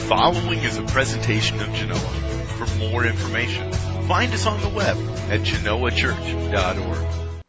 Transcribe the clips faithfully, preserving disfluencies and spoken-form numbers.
following is a presentation of Genoa. For more information, find us on the web at genoa church dot org.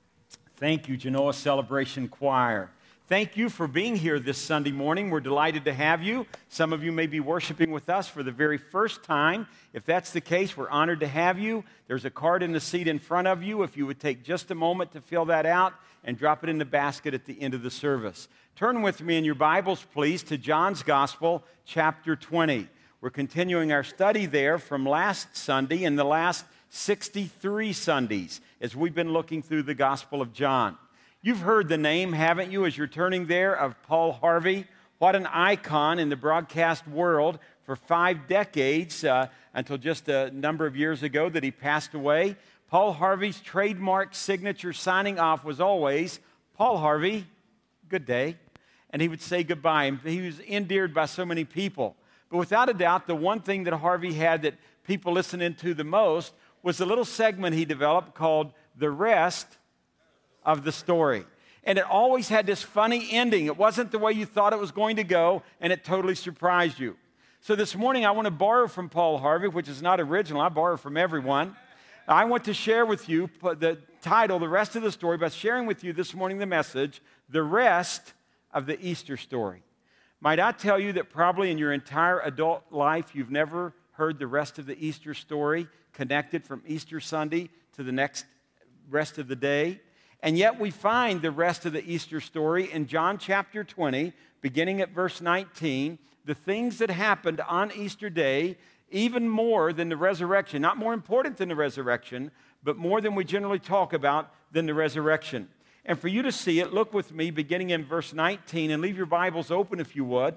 Thank you, Genoa Celebration Choir. Thank you for being here this Sunday morning. We're delighted to have you. Some of you may be worshiping with us for the very first time. If that's the case, we're honored to have you. There's a card in the seat in front of you. If you would take just a moment to fill that out and drop it in the basket at the end of the service. Turn with me in your Bibles, please, to John's Gospel, chapter twenty. We're continuing our study there from last Sunday and the last sixty-three Sundays as we've been looking through the Gospel of John. You've heard the name, haven't you, as you're turning there, of Paul Harvey? What an icon in the broadcast world for five decades, uh, until just a number of years ago that he passed away. Paul Harvey's trademark signature signing off was always, "Paul Harvey, good day." And he would say goodbye. He was endeared by so many people. But without a doubt, the one thing that Harvey had that people listened into the most was a little segment he developed called The Rest of the Story. And it always had this funny ending. It wasn't the way you thought it was going to go, and it totally surprised you. So this morning, I want to borrow from Paul Harvey, which is not original. I borrow from everyone. I want to share with you the title, The Rest of the Story, by sharing with you this morning the message, The Rest of the Easter Story. Might I tell you that probably in your entire adult life, you've never heard the rest of the Easter story connected from Easter Sunday to the next rest of the day? And yet we find the rest of the Easter story in John chapter twenty, beginning at verse nineteen, the things that happened on Easter Day, even more than the resurrection, not more important than the resurrection, but more than we generally talk about than the resurrection. And for you to see it, look with me beginning in verse nineteen, and leave your Bibles open if you would.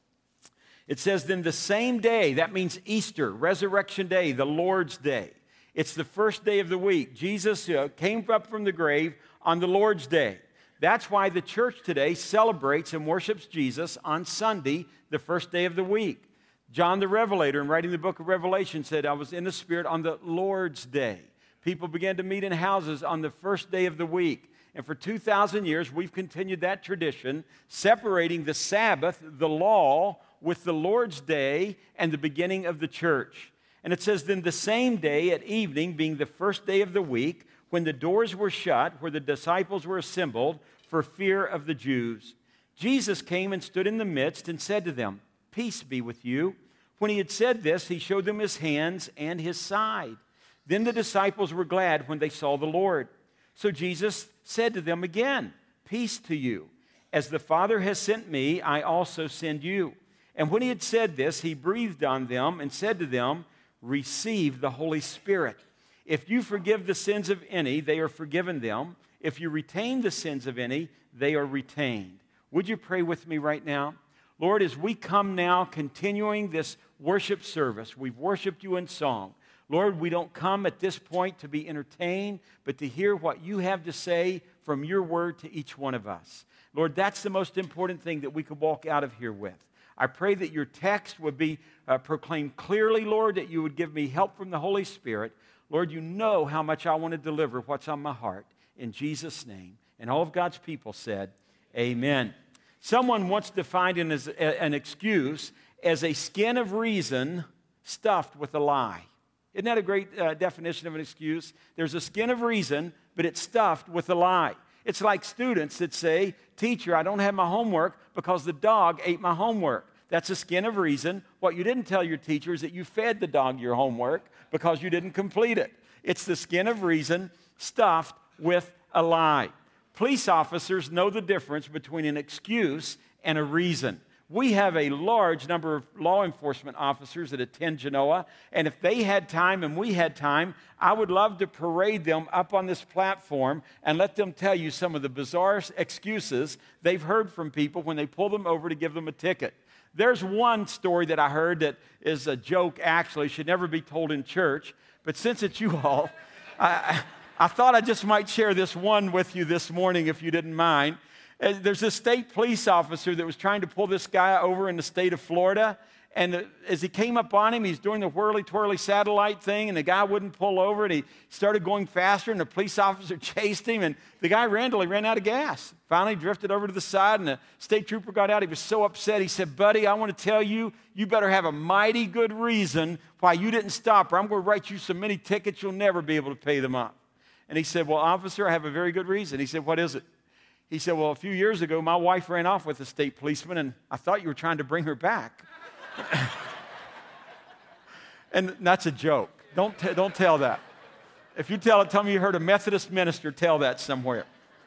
It says, then the same day, that means Easter, Resurrection Day, the Lord's Day. It's the first day of the week. Jesus uh, came up from the grave on the Lord's Day. That's why the church today celebrates and worships Jesus on Sunday, the first day of the week. John the Revelator, in writing the book of Revelation, said, I was in the Spirit on the Lord's Day. People began to meet in houses on the first day of the week. And for two thousand years, we've continued that tradition, separating the Sabbath, the law, with the Lord's Day and the beginning of the church. And it says, then the same day at evening, being the first day of the week, when the doors were shut, where the disciples were assembled for fear of the Jews, Jesus came and stood in the midst and said to them, peace be with you. When he had said this, he showed them his hands and his side. Then the disciples were glad when they saw the Lord. So Jesus said to them again, peace to you. As the Father has sent me, I also send you. And when he had said this, he breathed on them and said to them, receive the Holy Spirit. If you forgive the sins of any, they are forgiven them. If you retain the sins of any, they are retained. Would you pray with me right now? Lord, as we come now continuing this worship service, we've worshiped you in song. Lord, we don't come at this point to be entertained, but to hear what you have to say from your word to each one of us. Lord, that's the most important thing that we could walk out of here with. I pray that your text would be uh, proclaimed clearly, Lord, that you would give me help from the Holy Spirit. Lord, you know how much I want to deliver what's on my heart. In Jesus' name. And all of God's people said, amen. Someone once defined it as an excuse as a skin of reason stuffed with a lie. Isn't that a great uh, definition of an excuse? There's a skin of reason, but it's stuffed with a lie. It's like students that say, teacher, I don't have my homework because the dog ate my homework. That's a skin of reason. What you didn't tell your teacher is that you fed the dog your homework because you didn't complete it. It's the skin of reason stuffed with a lie. Police officers know the difference between an excuse and a reason. We have a large number of law enforcement officers that attend Genoa, and if they had time and we had time, I would love to parade them up on this platform and let them tell you some of the bizarre excuses they've heard from people when they pull them over to give them a ticket. There's one story that I heard that is a joke, actually, should never be told in church, but since it's you all, I, I thought I just might share this one with you this morning if you didn't mind. Uh, There's a state police officer that was trying to pull this guy over in the state of Florida. And uh, as he came up on him, he's doing the whirly-twirly satellite thing, and the guy wouldn't pull over, and he started going faster, and the police officer chased him, and the guy ran till he ran out of gas. Finally drifted over to the side, and the state trooper got out. He was so upset. He said, buddy, I want to tell you, you better have a mighty good reason why you didn't stop, or I'm going to write you so many tickets you'll never be able to pay them up. And he said, well, officer, I have a very good reason. He said, what is it? He said, well, a few years ago, my wife ran off with a state policeman, and I thought you were trying to bring her back. And that's a joke. Don't, t- don't tell that. If you tell it, tell me you heard a Methodist minister tell that somewhere.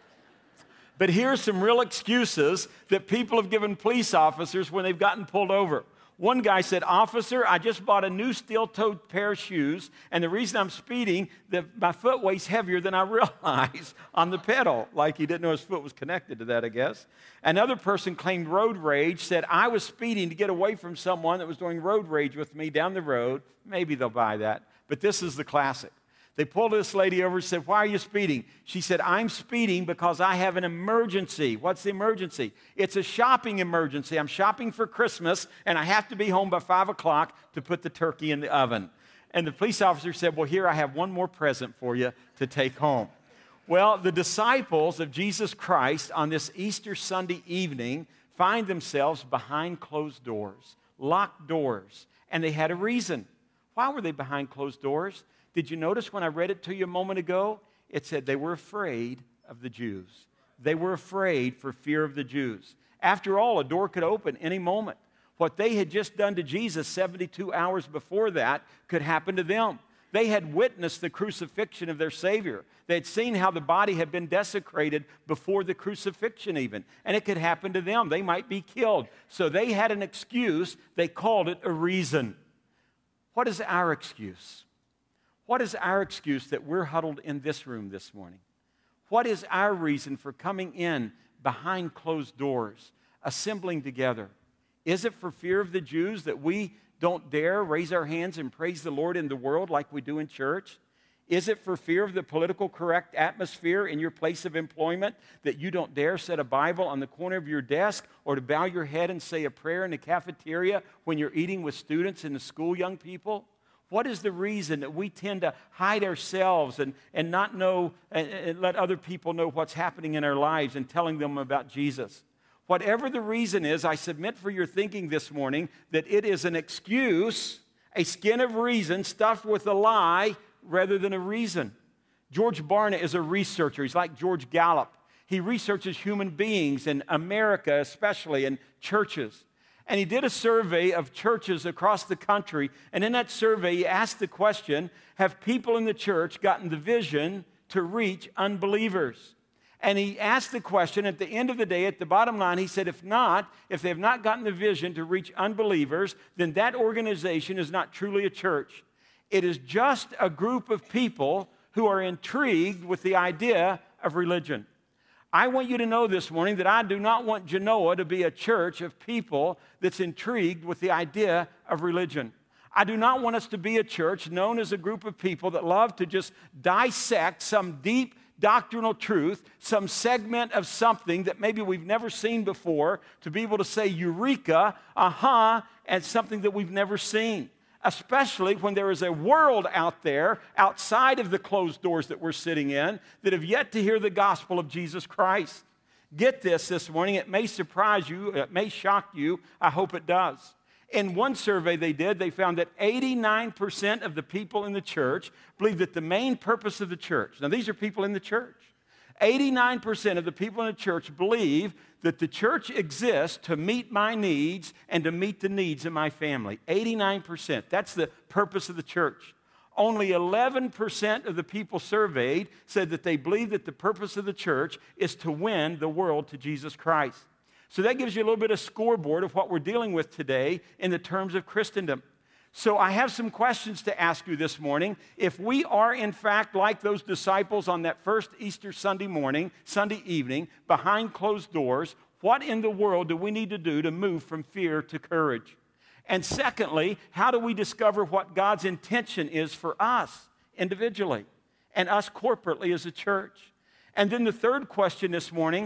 But here's some real excuses that people have given police officers when they've gotten pulled over. One guy said, officer, I just bought a new steel-toed pair of shoes, and the reason I'm speeding, that my foot weighs heavier than I realize on the pedal. Like he didn't know his foot was connected to that, I guess. Another person claimed road rage, said, I was speeding to get away from someone that was doing road rage with me down the road. Maybe they'll buy that. But this is the classic. They pulled this lady over and said, why are you speeding? She said, I'm speeding because I have an emergency. What's the emergency? It's a shopping emergency. I'm shopping for Christmas, and I have to be home by five o'clock to put the turkey in the oven. And the police officer said, well, here, I have one more present for you to take home. Well, the disciples of Jesus Christ on this Easter Sunday evening find themselves behind closed doors, locked doors, and they had a reason. Why were they behind closed doors? Did you notice when I read it to you a moment ago? It said they were afraid of the Jews. They were afraid for fear of the Jews. After all, a door could open any moment. What they had just done to Jesus seventy-two hours before that could happen to them. They had witnessed the crucifixion of their Savior. They had seen how the body had been desecrated before the crucifixion even. And it could happen to them. They might be killed. So they had an excuse. They called it a reason. What is our excuse? What is our excuse that we're huddled in this room this morning? What is our reason for coming in behind closed doors, assembling together? Is it for fear of the Jews that we don't dare raise our hands and praise the Lord in the world like we do in church? Is it for fear of the political correct atmosphere in your place of employment that you don't dare set a Bible on the corner of your desk or to bow your head and say a prayer in the cafeteria when you're eating with students in the school, young people? What is the reason that we tend to hide ourselves and, and not know and, and let other people know what's happening in our lives and telling them about Jesus? Whatever the reason is, I submit for your thinking this morning that it is an excuse, a skin of reason stuffed with a lie rather than a reason. George Barna is a researcher. He's like George Gallup. He researches human beings in America, especially in churches. And he did a survey of churches across the country. And in that survey, he asked the question, have people in the church gotten the vision to reach unbelievers? And he asked the question at the end of the day, at the bottom line, he said, if not, if they have not gotten the vision to reach unbelievers, then that organization is not truly a church. It is just a group of people who are intrigued with the idea of religion. I want you to know this morning that I do not want Genoa to be a church of people that's intrigued with the idea of religion. I do not want us to be a church known as a group of people that love to just dissect some deep doctrinal truth, some segment of something that maybe we've never seen before, to be able to say eureka, aha, and something that we've never seen. Especially when there is a world out there, outside of the closed doors that we're sitting in, that have yet to hear the gospel of Jesus Christ. Get this this morning. It may surprise you. It may shock you. I hope it does. In one survey they did, they found that eighty-nine percent of the people in the church believe that the main purpose of the church, now these are people in the church, eighty-nine percent of the people in the church believe that the church exists to meet my needs and to meet the needs of my family. eighty-nine percent. That's the purpose of the church. Only eleven percent of the people surveyed said that they believe that the purpose of the church is to win the world to Jesus Christ. So that gives you a little bit of scoreboard of what we're dealing with today in the terms of Christendom. So I have some questions to ask you this morning. If we are, in fact, like those disciples on that first Easter Sunday morning, Sunday evening, behind closed doors, what in the world do we need to do to move from fear to courage? And secondly, how do we discover what God's intention is for us individually and us corporately as a church? And then the third question this morning,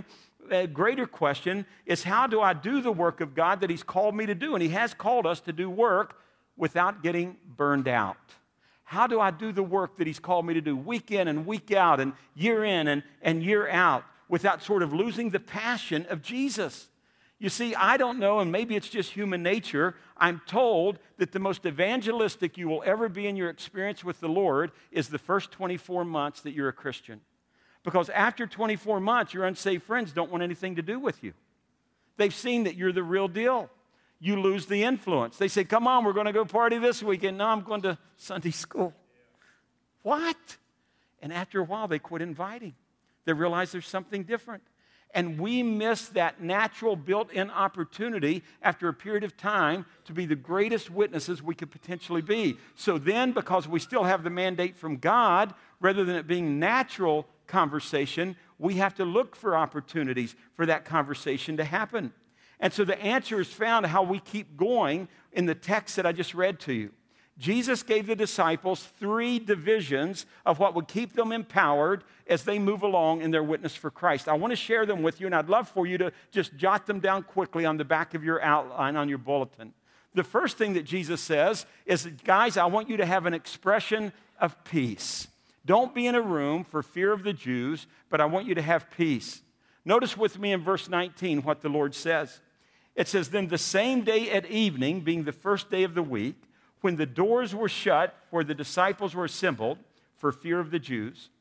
a greater question is, how do I do the work of God that He's called me to do? And He has called us to do work without getting burned out. How do I do the work that He's called me to do week in and week out and year in and, and year out without sort of losing the passion of Jesus? You see, I don't know, and maybe it's just human nature, I'm told that the most evangelistic you will ever be in your experience with the Lord is the first twenty-four months that you're a Christian. Because after twenty-four months, your unsaved friends don't want anything to do with you. They've seen that you're the real deal. You lose the influence. They say, come on, we're going to go party this weekend. No, I'm going to Sunday school. What? And after a while, they quit inviting. They realize there's something different. And we miss that natural built-in opportunity after a period of time to be the greatest witnesses we could potentially be. So then, because we still have the mandate from God, rather than it being natural conversation, we have to look for opportunities for that conversation to happen. And so the answer is found how we keep going in the text that I just read to you. Jesus gave the disciples three divisions of what would keep them empowered as they move along in their witness for Christ. I want to share them with you, and I'd love for you to just jot them down quickly on the back of your outline on your bulletin. The first thing that Jesus says is, guys, I want you to have an expression of peace. Don't be in a room for fear of the Jews, but I want you to have peace. Notice with me in verse nineteen what the Lord says. It says, then the same day at evening, being the first day of the week, when the doors were shut where the disciples were assembled for fear of the Jews,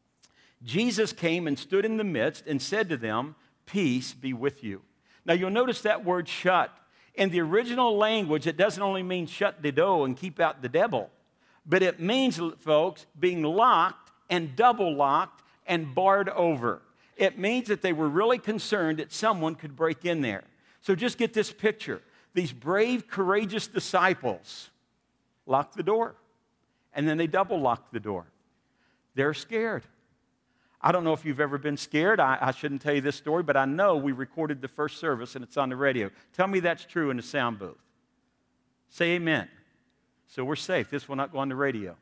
Jesus came and stood in the midst and said to them, peace be with you. Now you'll notice that word shut. In the original language, it doesn't only mean shut the door and keep out the devil, but it means, folks, being locked and double locked and barred over. It means that they were really concerned that someone could break in there. So just get this picture. These brave, courageous disciples lock the door, and then they double lock the door. They're scared. I don't know if you've ever been scared. I, I shouldn't tell you this story, but I know we recorded the first service, and it's on the radio. Tell me that's true in the sound booth. Say amen. So we're safe. This will not go on the radio.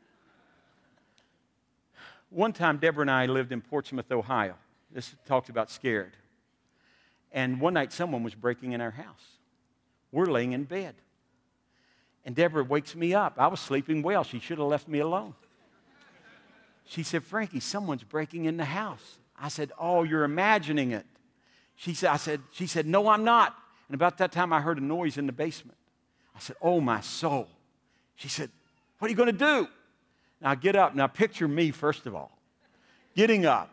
One time, Deborah and I lived in Portsmouth, Ohio. This talks about scared. And one night, someone was breaking in our house. We're laying in bed. And Deborah wakes me up. I was sleeping well. She should have left me alone. She said, Frankie, someone's breaking in the house. I said, oh, you're imagining it. She said, I said, she said, no, I'm not. And about that time, I heard a noise in the basement. I said, oh, my soul. She said, what are you going to do? Now, get up. Now, picture me, first of all, getting up.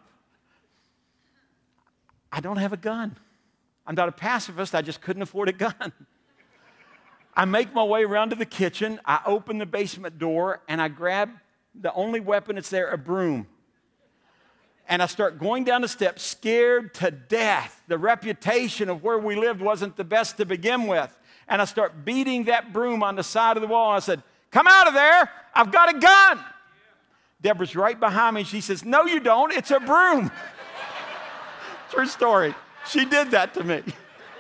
I don't have a gun. I'm not a pacifist. I just couldn't afford a gun. I make my way around to the kitchen. I open the basement door, and I grab the only weapon that's there, a broom. And I start going down the steps, scared to death. The reputation of where we lived wasn't the best to begin with. And I start beating that broom on the side of the wall. And I said, come out of there. I've got a gun. Deborah's right behind me. She says, no, you don't. It's a broom. True story. She did that to me.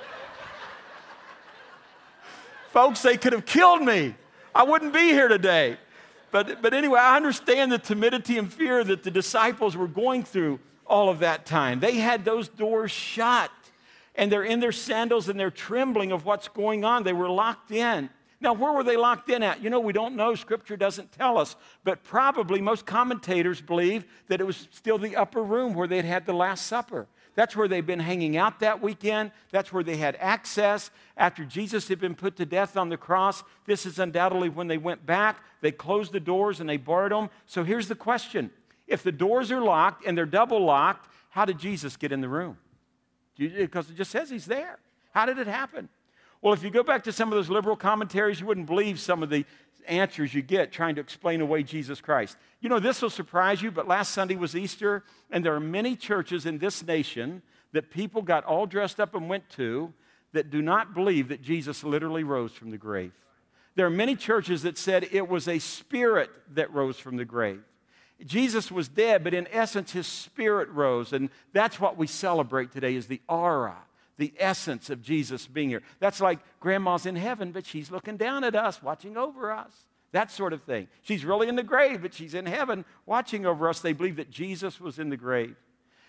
Folks, they could have killed me. I wouldn't be here today. But, but anyway, I understand the timidity and fear that the disciples were going through all of that time. They had those doors shut, and they're in their sandals, and they're trembling of what's going on. They were locked in. Now, where were they locked in at? You know, we don't know. Scripture doesn't tell us. But probably most commentators believe that it was still the upper room where they'd had the Last Supper. That's where they'd been hanging out that weekend. That's where they had access. After Jesus had been put to death on the cross, this is undoubtedly when they went back. They closed the doors and they barred them. So here's the question. If the doors are locked and they're double locked, how did Jesus get in the room? Because it just says he's there. How did it happen? Well, if you go back to some of those liberal commentaries, you wouldn't believe some of the answers you get trying to explain away Jesus Christ. You know, this will surprise you, but last Sunday was Easter, and there are many churches in this nation that people got all dressed up and went to that do not believe that Jesus literally rose from the grave. There are many churches that said it was a spirit that rose from the grave. Jesus was dead, but in essence, his spirit rose, and that's what we celebrate today is the aura, the essence of Jesus being here. That's like grandma's in heaven, but she's looking down at us, watching over us. That sort of thing. She's really in the grave, but she's in heaven watching over us. They believe that Jesus was in the grave.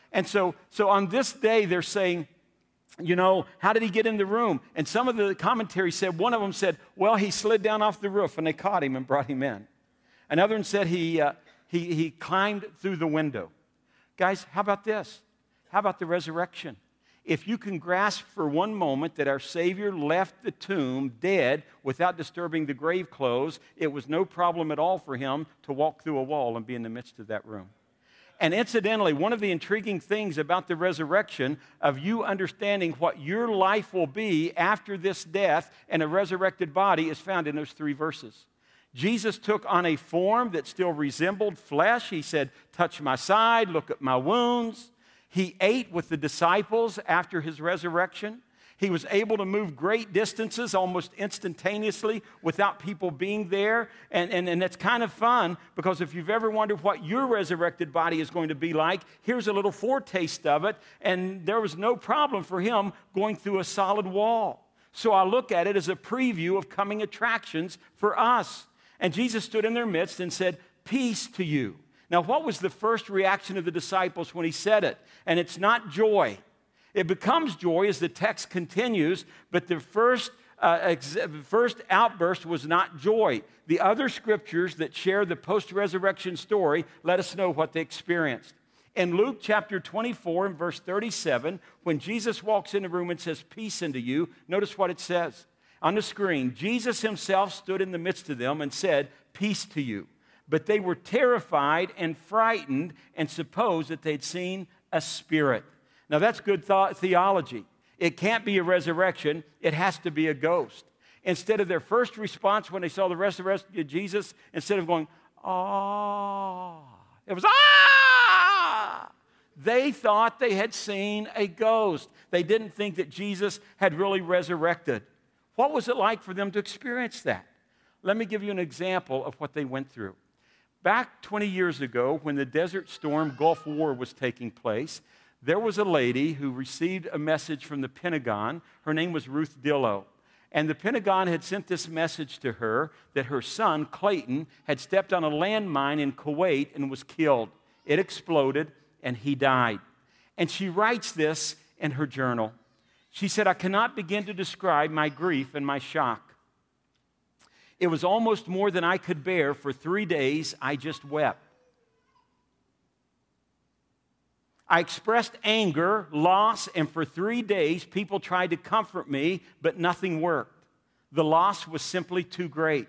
And so, so on this day, they're saying, you know, how did he get in the room? And some of the commentary said, one of them said, well, he slid down off the roof and they caught him and brought him in. Another one said he, uh, he, he climbed through the window. Guys, how about this? How about the resurrection? If you can grasp for one moment that our Savior left the tomb dead without disturbing the grave clothes, it was no problem at all for him to walk through a wall and be in the midst of that room. And incidentally, one of the intriguing things about the resurrection of you understanding what your life will be after this death and a resurrected body is found in those three verses. Jesus took on a form that still resembled flesh. He said, touch my side, look at my wounds. He ate with the disciples after his resurrection. He was able to move great distances almost instantaneously without people being there. And, and, and it's kind of fun because if you've ever wondered what your resurrected body is going to be like, here's a little foretaste of it. And there was no problem for him going through a solid wall. So I look at it as a preview of coming attractions for us. And Jesus stood in their midst and said, peace to you. Now, what was the first reaction of the disciples when he said it? And it's not joy. It becomes joy as the text continues, but the first, uh, ex- first outburst was not joy. The other scriptures that share the post-resurrection story let us know what they experienced. In Luke chapter twenty-four and verse thirty-seven, when Jesus walks in the room and says, peace unto you, notice what it says. On the screen, Jesus himself stood in the midst of them and said, peace to you. But they were terrified and frightened and supposed that they'd seen a spirit. Now, that's good th- theology. It can't be a resurrection. It has to be a ghost. Instead of their first response when they saw the resurrected Jesus, instead of going, ah, it was, ah! They thought they had seen a ghost. They didn't think that Jesus had really resurrected. What was it like for them to experience that? Let me give you an example of what they went through. Back twenty years ago, when the Desert Storm Gulf War was taking place, there was a lady who received a message from the Pentagon. Her name was Ruth Dillow. And the Pentagon had sent this message to her that her son, Clayton, had stepped on a landmine in Kuwait and was killed. It exploded, and he died. And she writes this in her journal. She said, I cannot begin to describe my grief and my shock. It was almost more than I could bear. For three days, I just wept. I expressed anger, loss, and for three days, people tried to comfort me, but nothing worked. The loss was simply too great.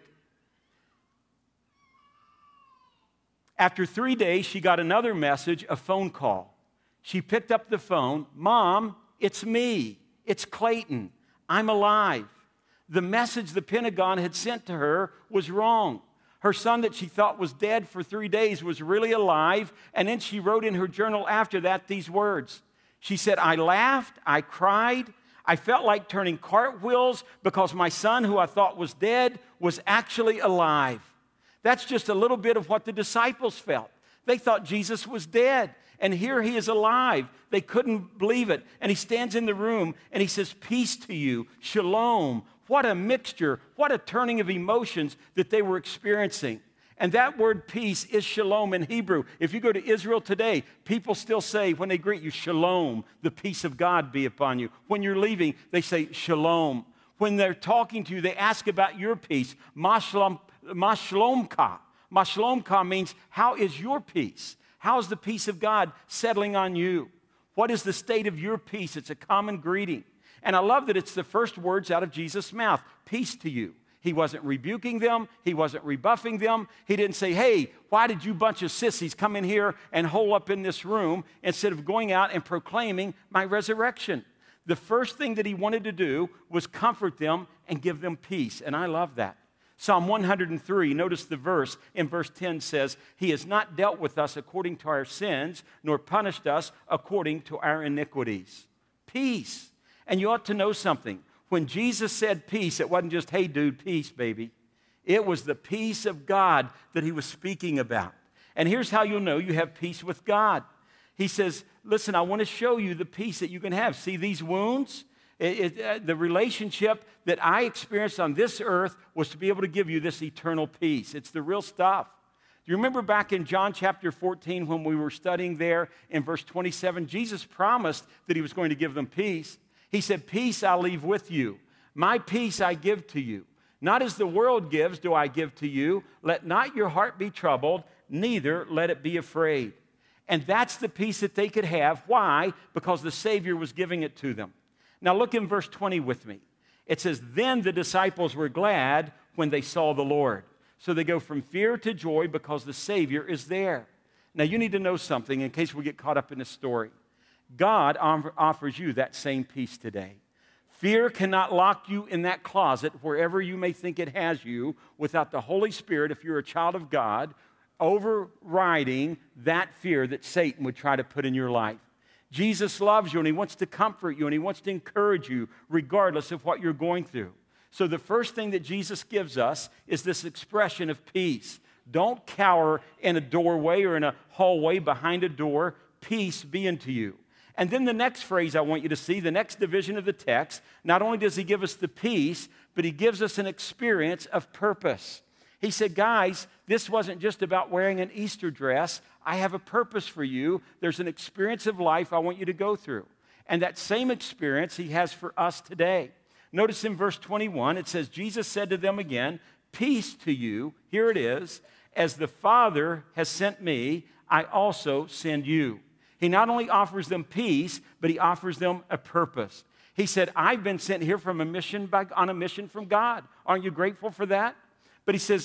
After three days, she got another message, a phone call. She picked up the phone. Mom, it's me. It's Clayton. I'm alive. The message the Pentagon had sent to her was wrong. Her son that she thought was dead for three days was really alive. And then she wrote in her journal after that these words. She said, I laughed, I cried, I felt like turning cartwheels because my son, who I thought was dead, was actually alive. That's just a little bit of what the disciples felt. They thought Jesus was dead. And here he is alive. They couldn't believe it. And he stands in the room and he says, peace to you, shalom. What a mixture, what a turning of emotions that they were experiencing. And that word peace is shalom in Hebrew. If you go to Israel today, people still say when they greet you, shalom, the peace of God be upon you. When you're leaving, they say shalom. When they're talking to you, they ask about your peace, mashlom, mashlomka. Mashlomka means, how is your peace? How is the peace of God settling on you? What is the state of your peace? It's a common greeting. And I love that it's the first words out of Jesus' mouth, peace to you. He wasn't rebuking them. He wasn't rebuffing them. He didn't say, hey, why did you bunch of sissies come in here and hole up in this room instead of going out and proclaiming my resurrection? The first thing that he wanted to do was comfort them and give them peace. And I love that. Psalm one hundred three, notice the verse in verse ten says, he has not dealt with us according to our sins, nor punished us according to our iniquities. Peace. And you ought to know something. When Jesus said peace, it wasn't just, hey, dude, peace, baby. It was the peace of God that he was speaking about. And here's how you'll know you have peace with God. He says, listen, I want to show you the peace that you can have. See these wounds? It, it, uh, the relationship that I experienced on this earth was to be able to give you this eternal peace. It's the real stuff. Do you remember back in John chapter fourteen when we were studying there in verse twenty-seven? Jesus promised that he was going to give them peace. He said, peace I leave with you. My peace I give to you. Not as the world gives do I give to you. Let not your heart be troubled, neither let it be afraid. And that's the peace that they could have. Why? Because the Savior was giving it to them. Now look in verse twenty with me. It says, then the disciples were glad when they saw the Lord. So they go from fear to joy because the Savior is there. Now you need to know something in case we get caught up in this story. God offers you that same peace today. Fear cannot lock you in that closet wherever you may think it has you without the Holy Spirit, if you're a child of God, overriding that fear that Satan would try to put in your life. Jesus loves you and he wants to comfort you and he wants to encourage you regardless of what you're going through. So the first thing that Jesus gives us is this expression of peace. Don't cower in a doorway or in a hallway behind a door. Peace be unto you. And then the next phrase I want you to see, the next division of the text, not only does he give us the peace, but he gives us an experience of purpose. He said, guys, this wasn't just about wearing an Easter dress. I have a purpose for you. There's an experience of life I want you to go through. And that same experience he has for us today. Notice in verse twenty-one, it says, Jesus said to them again, peace to you, here it is, as the Father has sent me, I also send you. He not only offers them peace, but he offers them a purpose. He said, I've been sent here from a mission by, on a mission from God. Aren't you grateful for that? But he says,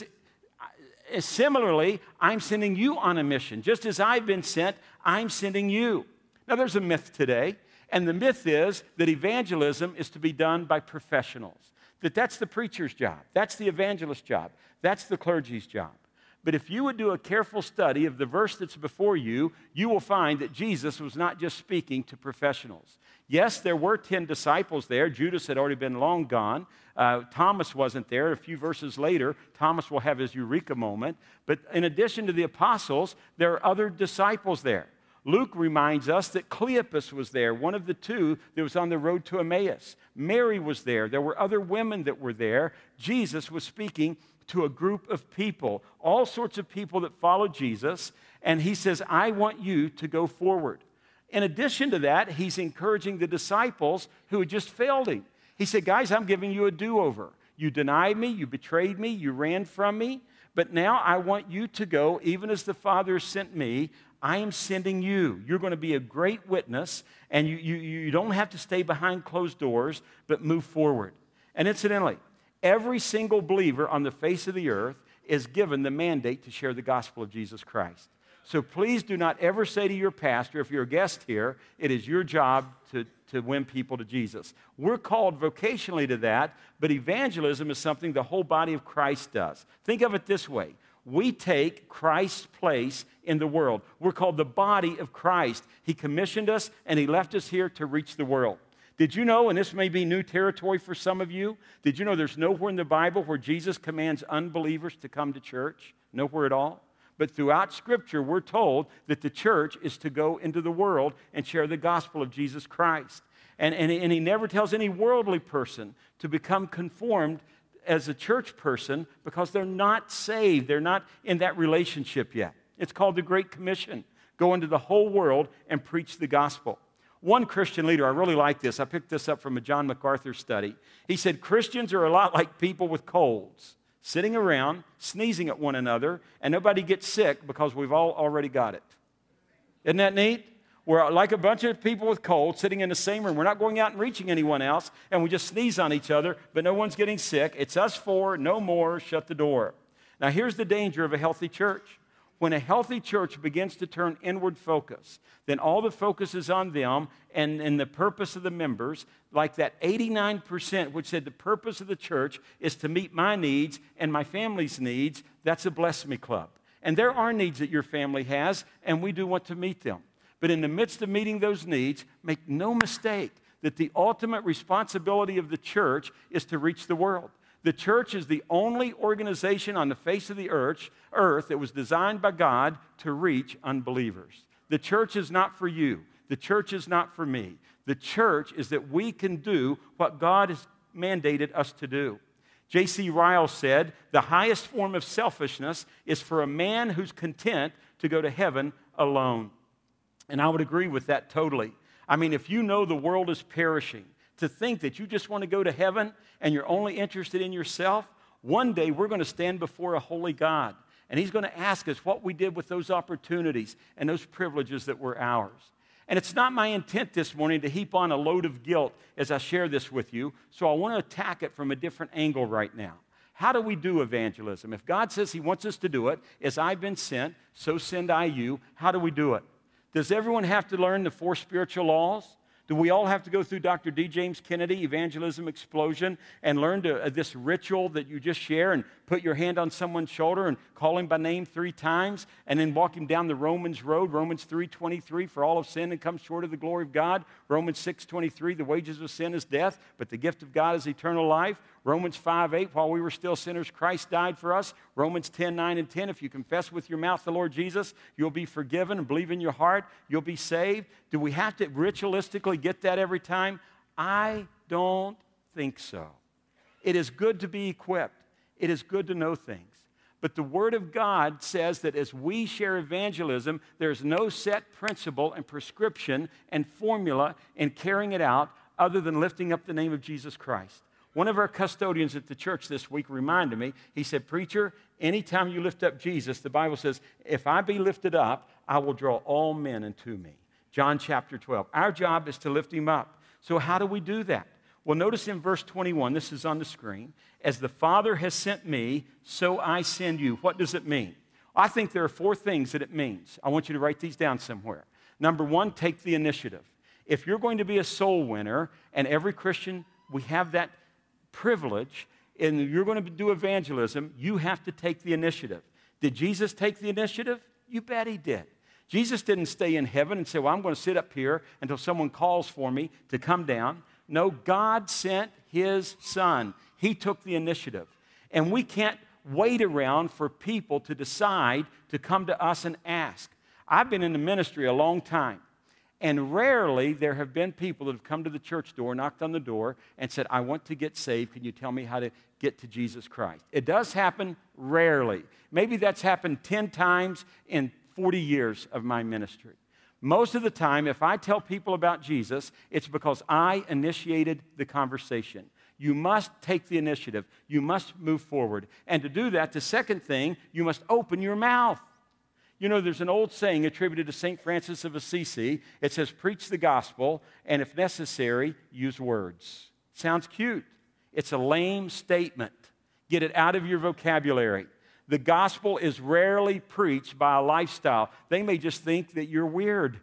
similarly, I'm sending you on a mission. Just as I've been sent, I'm sending you. Now, there's a myth today. And the myth is that evangelism is to be done by professionals, that that's the preacher's job, that's the evangelist's job, that's the clergy's job. But if you would do a careful study of the verse that's before you, you will find that Jesus was not just speaking to professionals. Yes, there were ten disciples there. Judas had already been long gone. Uh, Thomas wasn't there. A few verses later, Thomas will have his eureka moment. But in addition to the apostles, there are other disciples there. Luke reminds us that Cleopas was there, one of the two that was on the road to Emmaus. Mary was there. There were other women that were there. Jesus was speaking to a group of people, all sorts of people that followed Jesus, and he says, I want you to go forward. In addition to that, he's encouraging the disciples who had just failed him. He said, guys, I'm giving you a do-over. You denied me, you betrayed me, you ran from me, but now I want you to go, even as the Father sent me, I am sending you. You're going to be a great witness, and you, you, you don't have to stay behind closed doors, but move forward. And incidentally, every single believer on the face of the earth is given the mandate to share the gospel of Jesus Christ. So please do not ever say to your pastor, if you're a guest here, it is your job to, to win people to Jesus. We're called vocationally to that, but evangelism is something the whole body of Christ does. Think of it this way. We take Christ's place in the world. We're called the body of Christ. He commissioned us, and he left us here to reach the world. Did you know, and this may be new territory for some of you, did you know there's nowhere in the Bible where Jesus commands unbelievers to come to church? Nowhere at all. But throughout Scripture, we're told that the church is to go into the world and share the gospel of Jesus Christ. And, and, and he never tells any worldly person to become conformed as a church person because they're not saved. They're not in that relationship yet. It's called the Great Commission. Go into the whole world and preach the gospel. One Christian leader, I really like this. I picked this up from a John MacArthur study. He said, Christians are a lot like people with colds, sitting around, sneezing at one another, and nobody gets sick because we've all already got it. Isn't that neat? We're like a bunch of people with colds sitting in the same room. We're not going out and reaching anyone else, and we just sneeze on each other, but no one's getting sick. It's us four, no more, shut the door. Now, here's the danger of a healthy church. When a healthy church begins to turn inward focus, then all the focus is on them and, and the purpose of the members, like that eighty-nine percent which said the purpose of the church is to meet my needs and my family's needs. That's a Bless Me Club. And there are needs that your family has, and we do want to meet them. But in the midst of meeting those needs, make no mistake that the ultimate responsibility of the church is to reach the world. The church is the only organization on the face of the earth, earth that was designed by God to reach unbelievers. The church is not for you. The church is not for me. The church is that we can do what God has mandated us to do. J C Ryle said, the highest form of selfishness is for a man who's content to go to heaven alone. And I would agree with that totally. I mean, if you know the world is perishing, to think that you just want to go to heaven and you're only interested in yourself, one day we're going to stand before a holy God. And He's going to ask us what we did with those opportunities and those privileges that were ours. And it's not my intent this morning to heap on a load of guilt as I share this with you, so I want to attack it from a different angle right now. How do we do evangelism? If God says He wants us to do it, as I've been sent, so send I you, how do we do it? Does everyone have to learn the four spiritual laws? Do we all have to go through Doctor D. James Kennedy, Evangelism Explosion, and learn to, uh, this ritual that you just share and put your hand on someone's shoulder and call him by name three times and then walk him down the Romans road, Romans three twenty-three, for all have sinned and come short of the glory of God, Romans six twenty-three, the wages of sin is death, but the gift of God is eternal life, Romans five eight, while we were still sinners, Christ died for us, Romans ten nine and ten, if you confess with your mouth the Lord Jesus, you'll be forgiven, and believe in your heart, you'll be saved. Do we have to ritualistically get that every time? I don't think so. It is good to be equipped. It is good to know things. But the Word of God says that as we share evangelism, there's no set principle and prescription and formula in carrying it out other than lifting up the name of Jesus Christ. One of our custodians at the church this week reminded me, he said, preacher, anytime you lift up Jesus, the Bible says, if I be lifted up, I will draw all men unto me. John chapter twelve. Our job is to lift Him up. So how do we do that? Well, notice in verse twenty-one, this is on the screen, as the Father has sent me, so I send you. What does it mean? I think there are four things that it means. I want you to write these down somewhere. Number one, take the initiative. If you're going to be a soul winner, and every Christian, we have that privilege, and you're going to do evangelism, you have to take the initiative. Did Jesus take the initiative? You bet He did. Jesus didn't stay in heaven and say, well, I'm going to sit up here until someone calls for me to come down. No, God sent His Son. He took the initiative. And we can't wait around for people to decide to come to us and ask. I've been in the ministry a long time, and rarely there have been people that have come to the church door, knocked on the door, and said, I want to get saved. Can you tell me how to get to Jesus Christ? It does happen rarely. Maybe that's happened ten times in forty years of my ministry. Most of the time, if I tell people about Jesus, it's because I initiated the conversation. You must take the initiative. You must move forward. And to do that, the second thing, you must open your mouth. You know, there's an old saying attributed to Saint Francis of Assisi. It says, preach the gospel, and if necessary, use words. Sounds cute. It's a lame statement. Get it out of your vocabulary. The gospel is rarely preached by a lifestyle. They may just think that you're weird.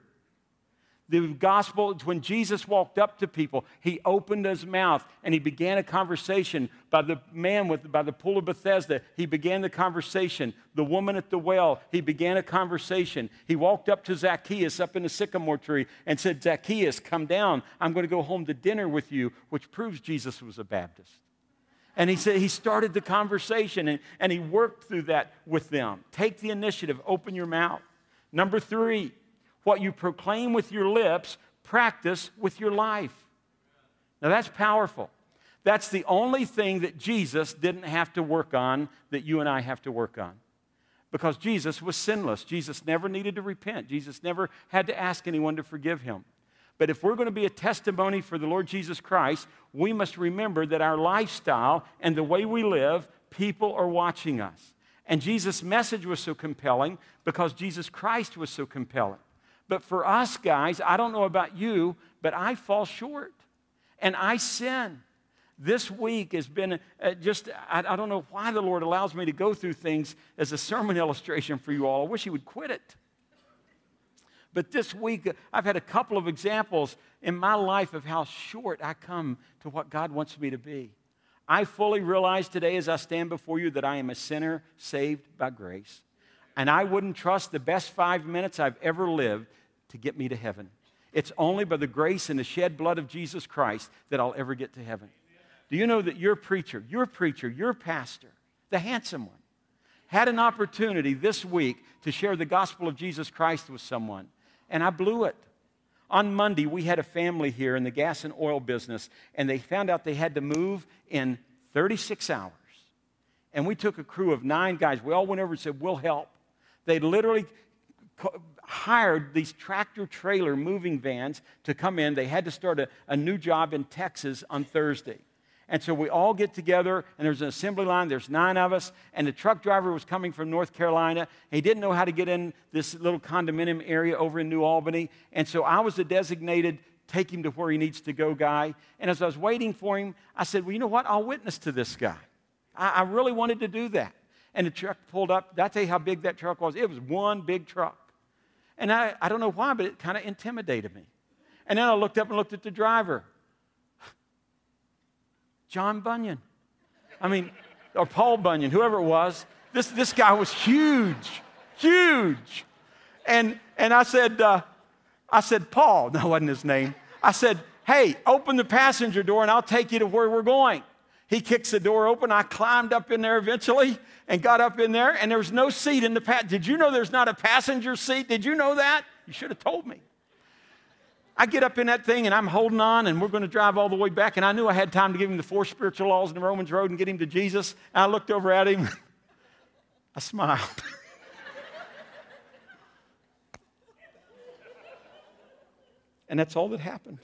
The gospel, when Jesus walked up to people, He opened His mouth and He began a conversation. By the man with, by the pool of Bethesda, He began the conversation. The woman at the well, He began a conversation. He walked up to Zacchaeus up in the sycamore tree and said, Zacchaeus, come down. I'm going to go home to dinner with you, which proves Jesus was a Baptist. And he said he started the conversation, and, and he worked through that with them. Take the initiative. Open your mouth. Number three, what you proclaim with your lips, practice with your life. Now, that's powerful. That's the only thing that Jesus didn't have to work on that you and I have to work on. Because Jesus was sinless. Jesus never needed to repent. Jesus never had to ask anyone to forgive Him. But if we're going to be a testimony for the Lord Jesus Christ, we must remember that our lifestyle and the way we live, people are watching us. And Jesus' message was so compelling because Jesus Christ was so compelling. But for us guys, I don't know about you, but I fall short. And I sin. This week has been uh, just, I, I don't know why the Lord allows me to go through things as a sermon illustration for you all. I wish He would quit it. But this week, I've had a couple of examples in my life of how short I come to what God wants me to be. I fully realize today as I stand before you that I am a sinner saved by grace. And I wouldn't trust the best five minutes I've ever lived to get me to heaven. It's only by the grace and the shed blood of Jesus Christ that I'll ever get to heaven. Do you know that your preacher, your preacher, your pastor, the handsome one, had an opportunity this week to share the gospel of Jesus Christ with someone? And I blew it. On Monday, we had a family here in the gas and oil business, and they found out they had to move in thirty-six hours. And we took a crew of nine guys. We all went over and said, we'll help. They literally hired these tractor trailer moving vans to come in. They had to start a, a new job in Texas on Thursday. And so we all get together, and there's an assembly line. There's nine of us, and the truck driver was coming from North Carolina. He didn't know how to get in this little condominium area over in New Albany, and so I was the designated take him to where he needs to go guy. And as I was waiting for him, I said, well, you know what? I'll witness to this guy. I, I really wanted to do that. And the truck pulled up. Did I tell you how big that truck was? It was one big truck. And I, I don't know why, but it kind of intimidated me. And then I looked up and looked at the driver. John Bunyan. I mean, or Paul Bunyan, whoever it was. This, this guy was huge, huge. And, and I said, uh, I said, Paul, no, wasn't his name. I said, hey, open the passenger door and I'll take you to where we're going. He kicks the door open. I climbed up in there eventually and got up in there, and there was no seat in the pa- Did you know there's not a passenger seat? Did you know that? You should have told me. I get up in that thing, and I'm holding on, and we're going to drive all the way back, and I knew I had time to give him the four spiritual laws in the Romans Road and get him to Jesus. And I looked over at him. I smiled. And that's all that happened.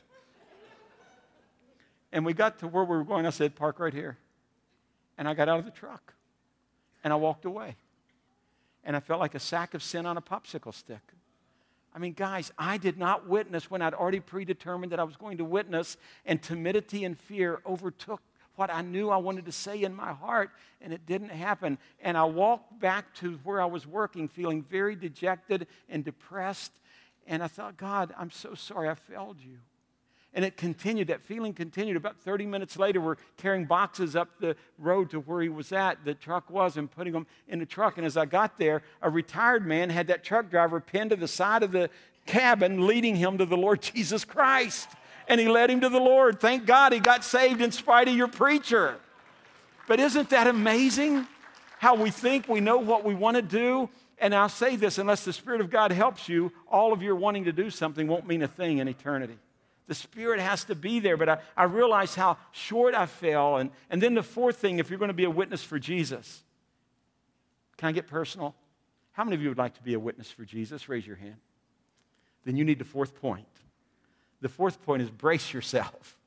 And we got to where we were going. I said, park right here. And I got out of the truck. And I walked away. And I felt like a sack of sin on a popsicle stick. I mean, guys, I did not witness when I'd already predetermined that I was going to witness, and timidity and fear overtook what I knew I wanted to say in my heart, and it didn't happen. And I walked back to where I was working feeling very dejected and depressed, and I thought, God, I'm so sorry I failed you. And it continued, that feeling continued. About thirty minutes later, we're carrying boxes up the road to where he was at, the truck was, and putting them in the truck. And as I got there, a retired man had that truck driver pinned to the side of the cabin, leading him to the Lord Jesus Christ. And he led him to the Lord. Thank God he got saved in spite of your preacher. But isn't that amazing? How we think we know what we want to do. And I'll say this, unless the Spirit of God helps you, all of your wanting to do something won't mean a thing in eternity. The Spirit has to be there, but I, I realized how short I fell. And, and then the fourth thing, if you're going to be a witness for Jesus, can I get personal? How many of you would like to be a witness for Jesus? Raise your hand. Then you need the fourth point. The fourth point is brace yourself.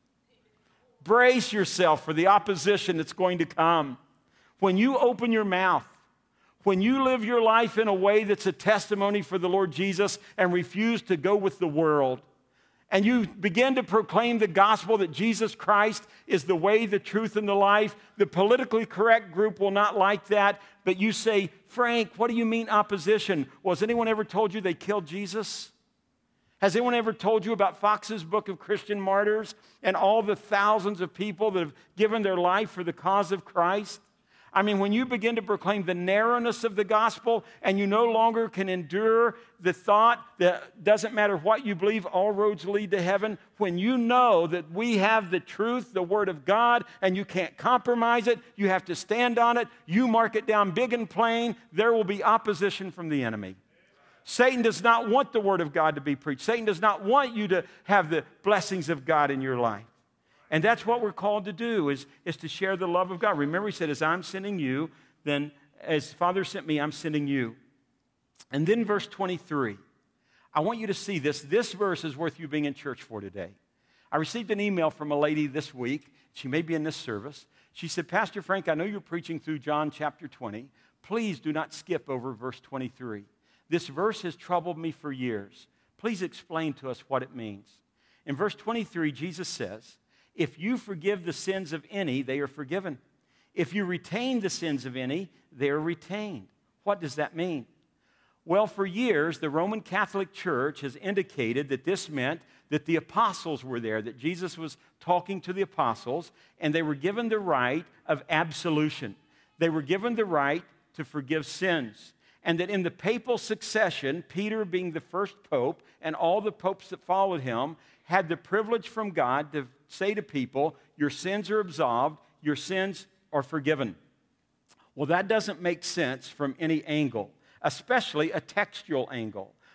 Brace yourself for the opposition that's going to come. When you open your mouth, when you live your life in a way that's a testimony for the Lord Jesus and refuse to go with the world, and you begin to proclaim the gospel that Jesus Christ is the way, the truth, and the life, the politically correct group will not like that, but you say, Frank, what do you mean opposition? Well, has anyone ever told you they killed Jesus? Has anyone ever told you about Fox's Book of Christian Martyrs and all the thousands of people that have given their life for the cause of Christ? I mean, when you begin to proclaim the narrowness of the gospel and you no longer can endure the thought that doesn't matter what you believe, all roads lead to heaven, when you know that we have the truth, the Word of God, and you can't compromise it, you have to stand on it, you mark it down big and plain, there will be opposition from the enemy. Satan does not want the Word of God to be preached. Satan does not want you to have the blessings of God in your life. And that's what we're called to do, is, is to share the love of God. Remember, he said, as I'm sending you, then as Father sent me, I'm sending you. And then verse twenty-three. I want you to see this. This verse is worth you being in church for today. I received an email from a lady this week. She may be in this service. She said, Pastor Frank, I know you're preaching through John chapter twenty. Please do not skip over verse twenty-three. This verse has troubled me for years. Please explain to us what it means. In verse twenty-three, Jesus says, if you forgive the sins of any, they are forgiven. If you retain the sins of any, they are retained. What does that mean? Well, for years, the Roman Catholic Church has indicated that this meant that the apostles were there, that Jesus was talking to the apostles, and they were given the right of absolution. They were given the right to forgive sins. And that in the papal succession, Peter being the first pope, and all the popes that followed him, had the privilege from God to say to people, your sins are absolved, your sins are forgiven. Well, that doesn't make sense from any angle, especially a textual angle.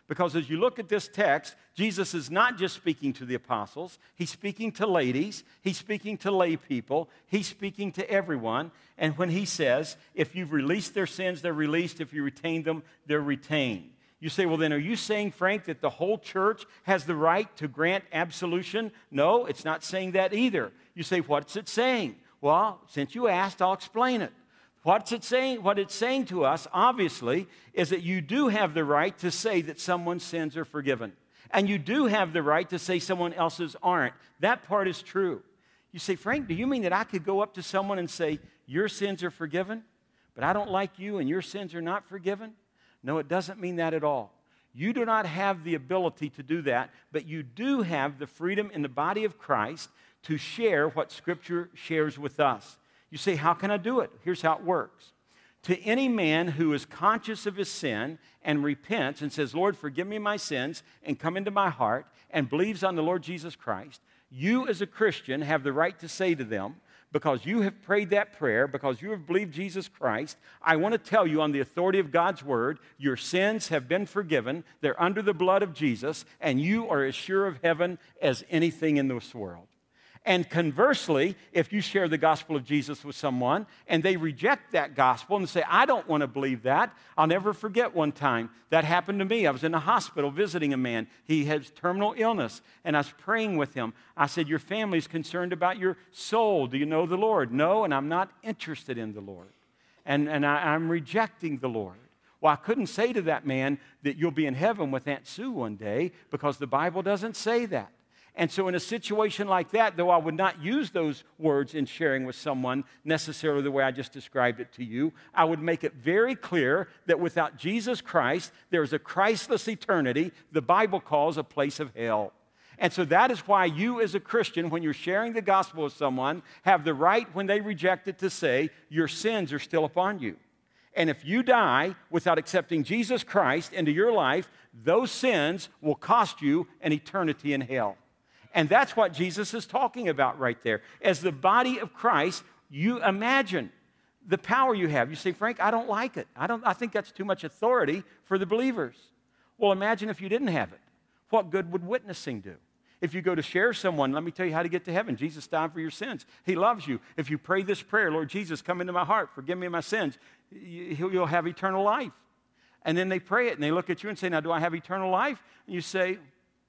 Because as you look at this text, Jesus is not just speaking to the apostles. He's speaking to ladies. He's speaking to lay people. He's speaking to everyone. And when he says, if you've released their sins, they're released. If you retain them, they're retained. You say, well, then are you saying, Frank, that the whole church has the right to grant absolution? No, it's not saying that either. You say, what's it saying? Well, since you asked, I'll explain it. What's it saying? What it's saying to us, obviously, is that you do have the right to say that someone's sins are forgiven. And you do have the right to say someone else's aren't. That part is true. You say, Frank, do you mean that I could go up to someone and say, your sins are forgiven, but I don't like you and your sins are not forgiven? No, it doesn't mean that at all. You do not have the ability to do that, but you do have the freedom in the body of Christ to share what Scripture shares with us. You say, how can I do it? Here's how it works. To any man who is conscious of his sin and repents and says, Lord, forgive me my sins and come into my heart and believes on the Lord Jesus Christ, you as a Christian have the right to say to them, because you have prayed that prayer, because you have believed Jesus Christ, I want to tell you on the authority of God's word, your sins have been forgiven, they're under the blood of Jesus, and you are as sure of heaven as anything in this world. And conversely, if you share the gospel of Jesus with someone and they reject that gospel and say, I don't want to believe that, I'll never forget one time that happened to me. I was in a hospital visiting a man. He has terminal illness, and I was praying with him. I said, your family's concerned about your soul. Do you know the Lord? No, and I'm not interested in the Lord. And, and I, I'm rejecting the Lord. Well, I couldn't say to that man that you'll be in heaven with Aunt Sue one day, because the Bible doesn't say that. And so in a situation like that, though I would not use those words in sharing with someone necessarily the way I just described it to you, I would make it very clear that without Jesus Christ, there is a Christless eternity the Bible calls a place of hell. And so that is why you as a Christian, when you're sharing the gospel with someone, have the right when they reject it to say, your sins are still upon you. And if you die without accepting Jesus Christ into your life, those sins will cost you an eternity in hell. And that's what Jesus is talking about right there. As the body of Christ, you imagine the power you have. You say, Frank, I don't like it. I don't. I think that's too much authority for the believers. Well, imagine if you didn't have it. What good would witnessing do? If you go to share someone, let me tell you how to get to heaven. Jesus died for your sins. He loves you. If you pray this prayer, Lord Jesus, come into my heart, forgive me my sins, you'll have eternal life. And then they pray it, and they look at you and say, now, do I have eternal life? And you say,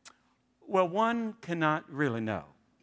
well, one cannot really know.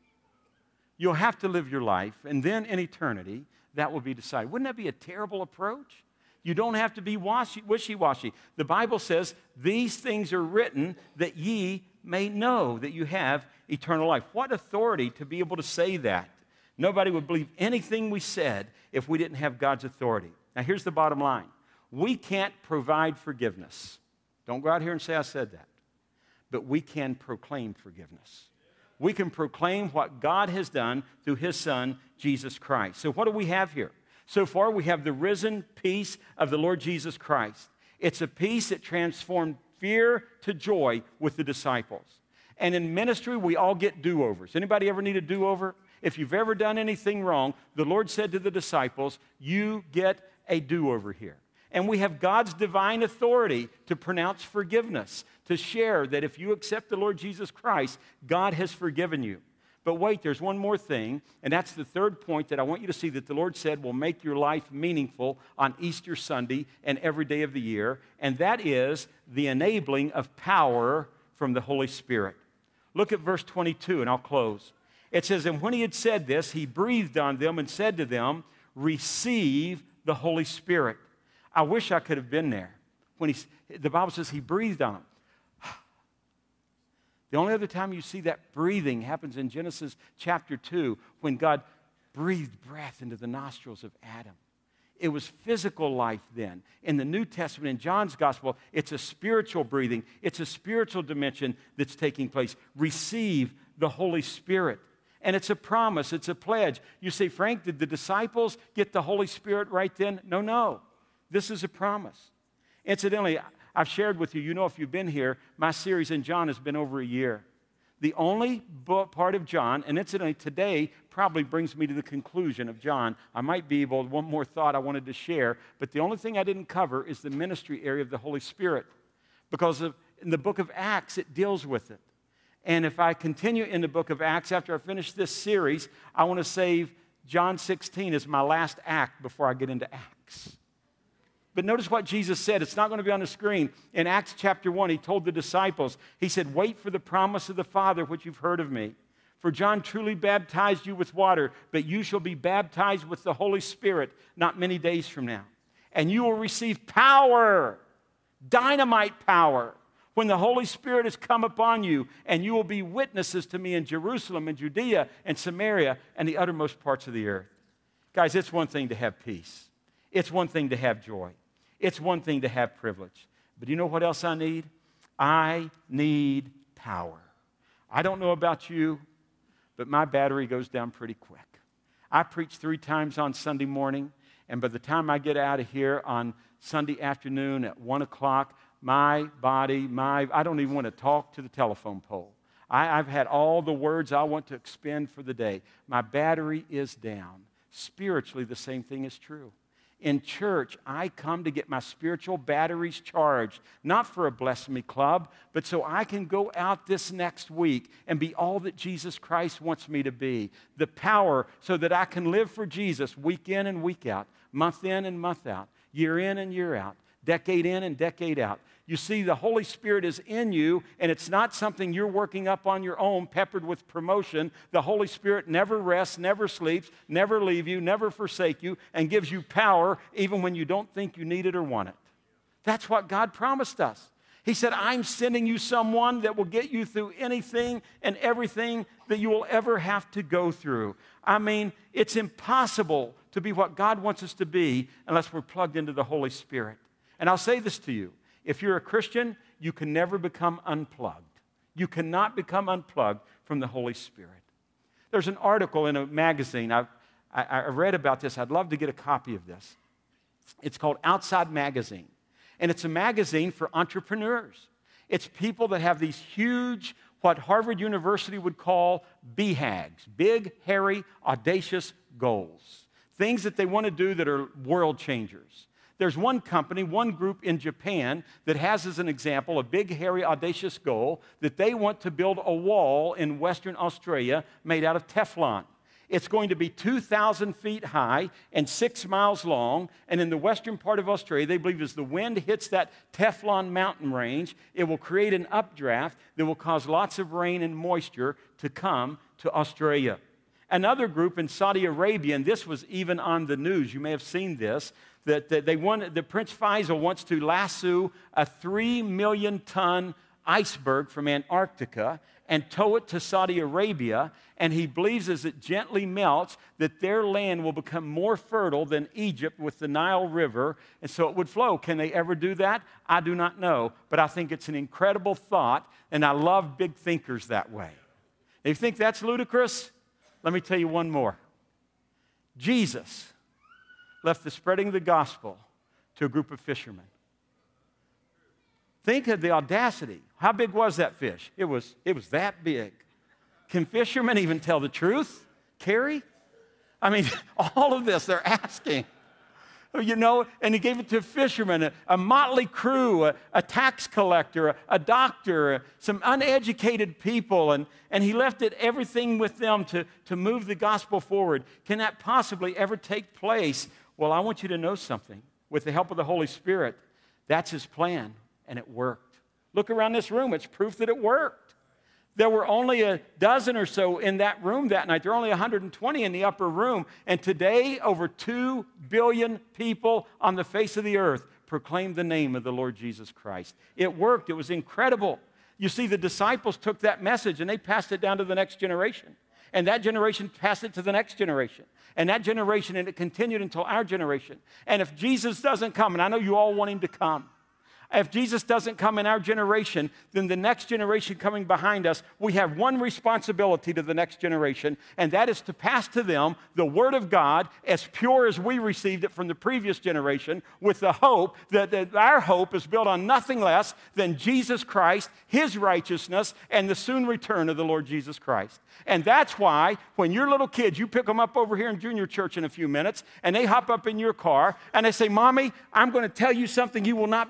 You'll have to live your life, and then in eternity, that will be decided. Wouldn't that be a terrible approach? You don't have to be wishy-washy. The Bible says, these things are written that ye may know that you have eternal life. What authority to be able to say that? Nobody would believe anything we said if we didn't have God's authority. Now, here's the bottom line. We can't provide forgiveness. Don't go out here and say I said that. But we can proclaim forgiveness. We can proclaim what God has done through His Son, Jesus Christ. So what do we have here? So far, we have the risen peace of the Lord Jesus Christ. It's a peace that transformed fear to joy with the disciples. And in ministry, we all get do-overs. Anybody ever need a do-over? If you've ever done anything wrong, the Lord said to the disciples, you get a do-over here. And we have God's divine authority to pronounce forgiveness, to share that if you accept the Lord Jesus Christ, God has forgiven you. But wait, there's one more thing, and that's the third point that I want you to see that the Lord said will make your life meaningful on Easter Sunday and every day of the year, and that is the enabling of power from the Holy Spirit. Look at verse twenty-two, and I'll close. It says, and when he had said this, he breathed on them and said to them, receive the Holy Spirit. I wish I could have been there. When he, the Bible says he breathed on them. The only other time you see that breathing happens in Genesis chapter two, when God breathed breath into the nostrils of Adam. It was physical life then. In the New Testament, in John's Gospel, it's a spiritual breathing. It's a spiritual dimension that's taking place. Receive the Holy Spirit. And it's a promise. It's a pledge. You say, Frank, did the disciples get the Holy Spirit right then? No, no. This is a promise. Incidentally, I've shared with you, you know if you've been here, my series in John has been over a year. The only book, part of John, and incidentally today probably brings me to the conclusion of John. I might be able, one more thought I wanted to share, but the only thing I didn't cover is the ministry area of the Holy Spirit. Because of, in the book of Acts, it deals with it. And if I continue in the book of Acts, after I finish this series, I want to save John sixteen as my last act before I get into Acts. But notice what Jesus said. It's not going to be on the screen. In Acts chapter one, he told the disciples, he said, wait for the promise of the Father, which you've heard of me. For John truly baptized you with water, but you shall be baptized with the Holy Spirit not many days from now. And you will receive power, dynamite power, when the Holy Spirit has come upon you, and you will be witnesses to me in Jerusalem and Judea and Samaria and the uttermost parts of the earth. Guys, it's one thing to have peace. It's one thing to have joy. It's one thing to have privilege. But you know what else I need? I need power. I don't know about you, but my battery goes down pretty quick. I preach three times on Sunday morning, and by the time I get out of here on Sunday afternoon at one o'clock, my body, my I don't even want to talk to the telephone pole. I, I've had all the words I want to expend for the day. My battery is down. Spiritually, the same thing is true. In church, I come to get my spiritual batteries charged, not for a Bless Me Club, but so I can go out this next week and be all that Jesus Christ wants me to be. The power so that I can live for Jesus week in and week out, month in and month out, year in and year out, decade in and decade out. You see, the Holy Spirit is in you, and it's not something you're working up on your own, peppered with promotion. The Holy Spirit never rests, never sleeps, never leave you, never forsake you, and gives you power even when you don't think you need it or want it. That's what God promised us. He said, I'm sending you someone that will get you through anything and everything that you will ever have to go through. I mean, it's impossible to be what God wants us to be unless we're plugged into the Holy Spirit. And I'll say this to you. If you're a Christian, you can never become unplugged. You cannot become unplugged from the Holy Spirit. There's an article in a magazine. I've, I, I read about this. I'd love to get a copy of this. It's called Outside Magazine. And it's a magazine for entrepreneurs. It's people that have these huge, what Harvard University would call B HAGs, big, hairy, audacious goals. Things that they want to do that are world changers. There's one company, one group in Japan that has as an example a big, hairy, audacious goal that they want to build a wall in Western Australia made out of Teflon. It's going to be two thousand feet high and six miles long, and in the western part of Australia, they believe as the wind hits that Teflon mountain range, it will create an updraft that will cause lots of rain and moisture to come to Australia. Another group in Saudi Arabia, and this was even on the news, you may have seen this, that, that they want, the Prince Faisal wants to lasso a three million ton iceberg from Antarctica and tow it to Saudi Arabia, and he believes as it gently melts that their land will become more fertile than Egypt with the Nile River, and so it would flow. Can they ever do that? I do not know, but I think it's an incredible thought, and I love big thinkers that way. If you think that's ludicrous, let me tell you one more. Jesus left the spreading of the gospel to a group of fishermen. Think of the audacity. How big was that fish? It was, it was that big. Can fishermen even tell the truth? Carrie? I mean, all of this they're asking. You know, and he gave it to a fisherman, a, a motley crew, a, a tax collector, a, a doctor, some uneducated people, and, and he left it everything with them to, to move the gospel forward. Can that possibly ever take place? Well, I want you to know something. With the help of the Holy Spirit, that's his plan, and it worked. Look around this room. It's proof that it worked. There were only a dozen or so in that room that night. There were only one hundred twenty in the upper room. And today, over two billion people on the face of the earth proclaim the name of the Lord Jesus Christ. It worked. It was incredible. You see, the disciples took that message and they passed it down to the next generation. And that generation passed it to the next generation. And that generation, and it continued until our generation. And if Jesus doesn't come, and I know you all want him to come, if Jesus doesn't come in our generation, then the next generation coming behind us, we have one responsibility to the next generation, and that is to pass to them the Word of God as pure as we received it from the previous generation, with the hope that, that our hope is built on nothing less than Jesus Christ, his righteousness, and the soon return of the Lord Jesus Christ. And that's why when your little kids, you pick them up over here in junior church in a few minutes, and they hop up in your car, and they say, Mommy, I'm going to tell you something you will not believe.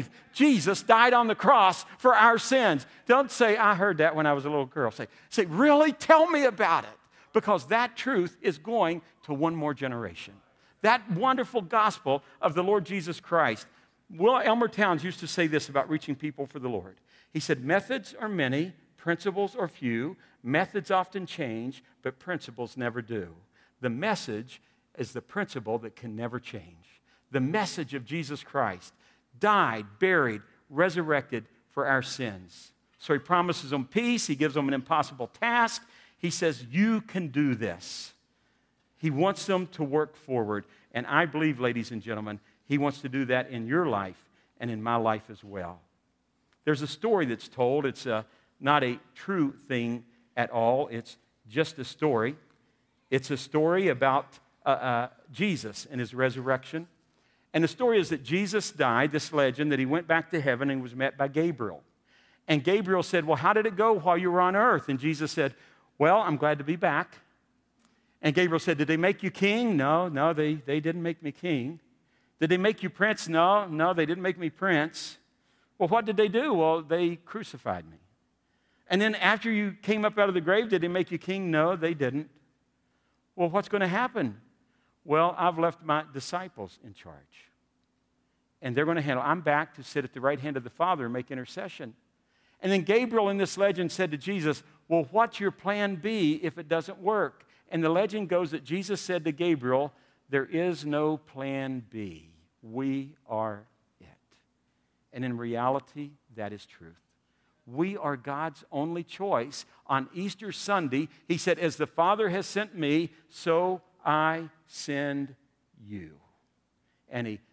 believe Jesus died on the cross for our sins. Don't say, I heard that when I was a little girl. Say, say, really? Tell me about it. Because that truth is going to one more generation. That wonderful gospel of the Lord Jesus Christ. Will Elmer Towns used to say this about reaching people for the Lord. He said, methods are many, principles are few. Methods often change, but principles never do. The message is the principle that can never change. The message of Jesus Christ, died, buried, resurrected for our sins. So he promises them peace. He gives them an impossible task. He says, you can do this. He wants them to work forward. And I believe, ladies and gentlemen, he wants to do that in your life and in my life as well. There's a story that's told. It's a, not a true thing at all. It's just a story. It's a story about uh, uh, Jesus and his resurrection. And the story is that Jesus died, this legend, that he went back to heaven and was met by Gabriel. And Gabriel said, well, how did it go while you were on earth? And Jesus said, well, I'm glad to be back. And Gabriel said, did they make you king? No, no, they, they didn't make me king. Did they make you prince? No, no, they didn't make me prince. Well, what did they do? Well, they crucified me. And then after you came up out of the grave, did they make you king? No, they didn't. Well, what's going to happen? Well, I've left my disciples in charge. And they're going to handle, I'm back to sit at the right hand of the Father and make intercession. And then Gabriel in this legend said to Jesus, well, what's your plan B if it doesn't work? And the legend goes that Jesus said to Gabriel, there is no plan B. We are it. And in reality, that is truth. We are God's only choice. On Easter Sunday, he said, as the Father has sent me, so I send you. And he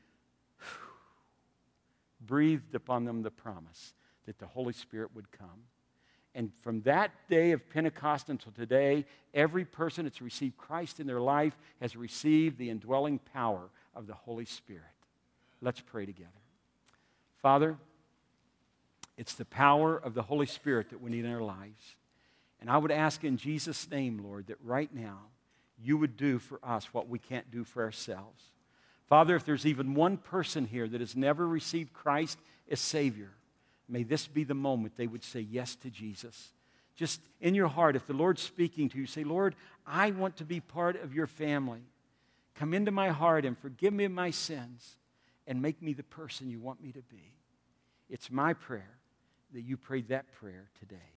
breathed upon them the promise that the Holy Spirit would come. And from that day of Pentecost until today, every person that's received Christ in their life has received the indwelling power of the Holy Spirit. Let's pray together. Father, it's the power of the Holy Spirit that we need in our lives. And I would ask in Jesus' name, Lord, that right now you would do for us what we can't do for ourselves. Father, if there's even one person here that has never received Christ as Savior, may this be the moment they would say yes to Jesus. Just in your heart, if the Lord's speaking to you, say, Lord, I want to be part of your family. Come into my heart and forgive me of my sins and make me the person you want me to be. It's my prayer that you prayed that prayer today.